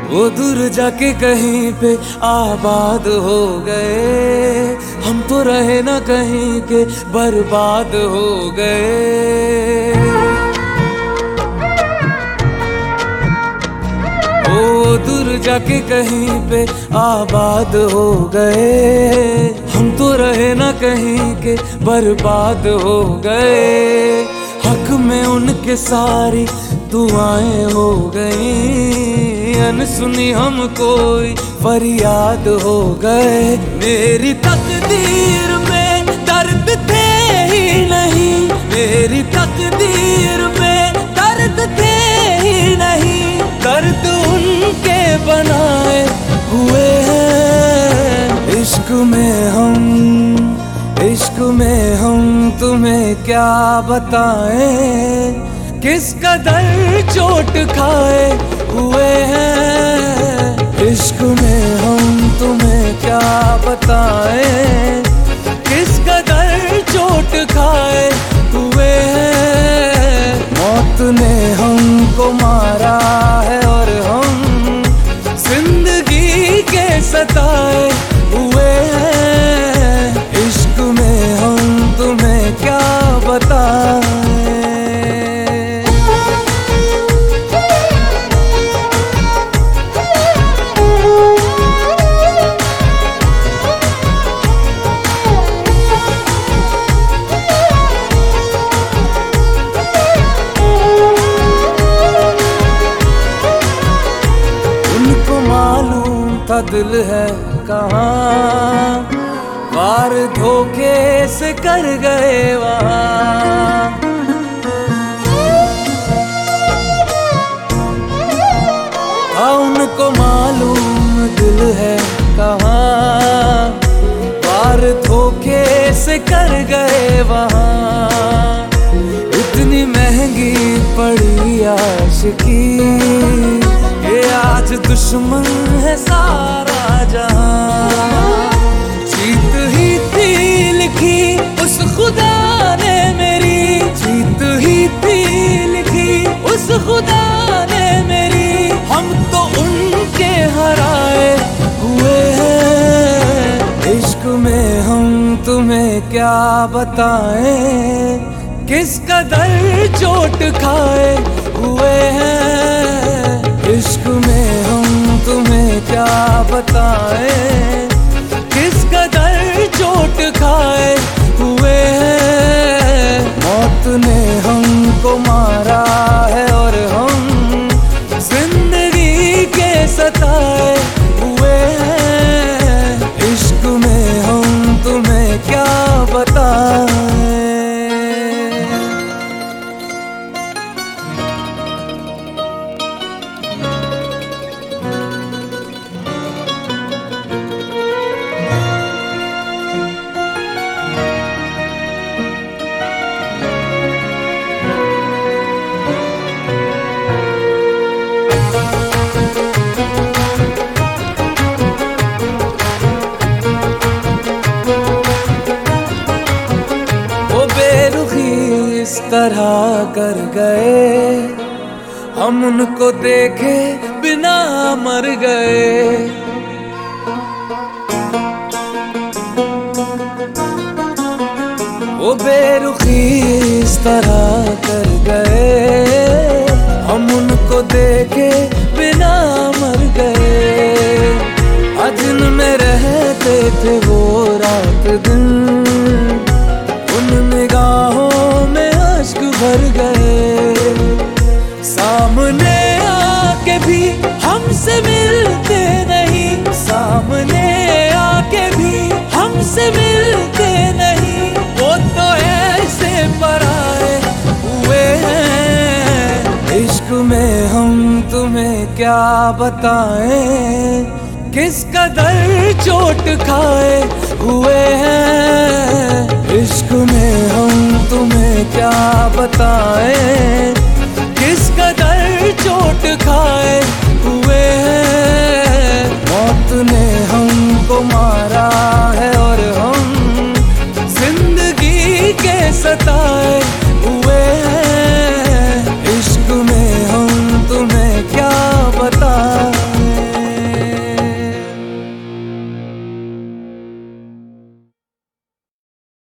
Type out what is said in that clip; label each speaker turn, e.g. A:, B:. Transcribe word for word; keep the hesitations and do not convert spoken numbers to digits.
A: वो दूर जाके कहीं पे आबाद हो गए, हम तो रहे ना कहीं के बर्बाद हो गए। वो दूर जाके कहीं पे आबाद हो गए, हम तो रहे ना कहीं के बर्बाद हो गए। हक में उनके सारी दुआएं हो गई, अनसुनी हम कोई फरियाद हो गए। मेरी तकदीर में दर्द थे ही नहीं, मेरी तकदीर में दर्द थे ही नहीं, दर्द उनके बनाए हुए हैं। इश्क में हम, इश्क में हम तुम्हें क्या बताएं, किस कदर चोट खाए हुए हैं। इश्क में हम तुम्हें क्या बताएं, किस कदर चोट खाए हुए हैं। मौत ने हमको मारा है और हम जिंदगी के सताए हुए हैं। इश्क में हम तुम्हें क्या बताएं। था दिल है कहाँ, वार धोखे से कर गए वहाँ। हाँ उनको मालूम दिल है कहाँ, वार धोखे से कर गए वहाँ। इतनी महंगी पड़ी आशिकी, ये आज दुश्मन है सारा जहां। जीत ही थी लिखी उस खुदा ने मेरी, जीत ही थी लिखी उस खुदा ने मेरी। हम तो उनके हराए हुए हैं। इश्क में हम तुम्हें क्या बताएं, किस कदर चोट खाए हुए हैं। इश्क में हम तुम्हें क्या बताएं, किस कदर चोट खाए हुए हैं। मौत ने हमको मारा है और हम जिंदगी के सताए हुए हैं। इश्क में हम तुम्हें क्या बताएं। इस तरह कर गए, हम उनको देखे बिना मर गए। वो बेरुखी इस तरह कर गए, हम उनको देखे बिना मर गए। आज में रहते थे वो रात दिन, उन निगाहों में अश्क भर गए। सामने आके भी हमसे मिलते नहीं, सामने आके भी हमसे मिलते नहीं। वो तो ऐसे पराए हुए हैं। इश्क में हम तुम्हें क्या बताएं, किस कदर चोट खाए हुए हैं। इश्क में हम तुम्हें क्या बताएं, किस कदर चोट खाए हुए हैं। मौत ने हमको मारा है और हम जिंदगी के सताए